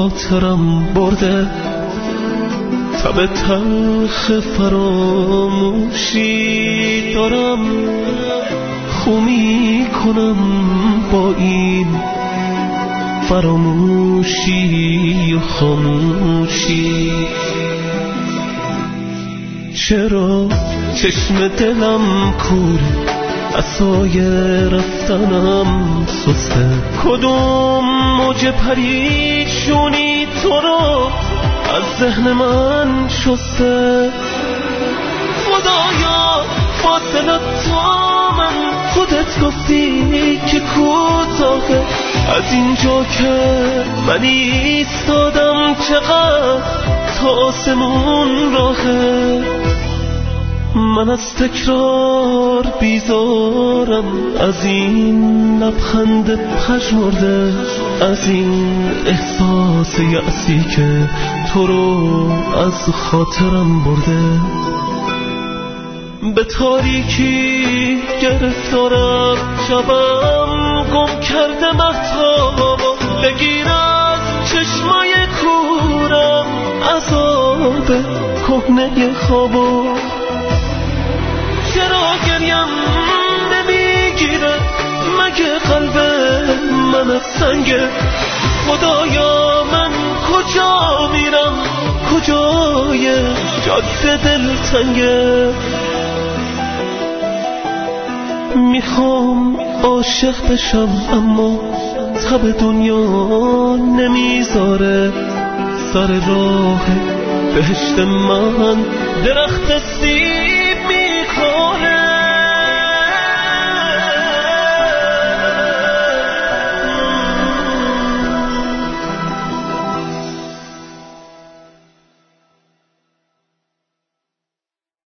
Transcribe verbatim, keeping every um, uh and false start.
خاطرم برده، تب تلخ فراموشی دارم، خو می کنم با این فراموشی و خاموشی. چرا چشم دلم کوره، عصای رفتنم سسته، کدوم موج پریشونی تو رو از ذهن من شسته. خدایا فاصله تا من، خودت گفتی که کوتاهه، از اینجا که من ایستادم چقدر تا آسمون راهه. من از تکرار بیزارم، از این لبخند پژمرده، از این احساس یأسی که تو رو از خاطرم برده. به تاریکی گرفتارم، شبم گم کرده مهتاب، بگیر از چشمای کورم عذاب کهنه خوابو. چرا گریم نمیگیره، مگه قلب من از سنگه؟ خدایا من کجا میرم، کجای جاده دلتنگه؟ میخوام عاشق بشم اما تب دنیا نمیذاره، سر راه بهشت من درخت سیب میکنه.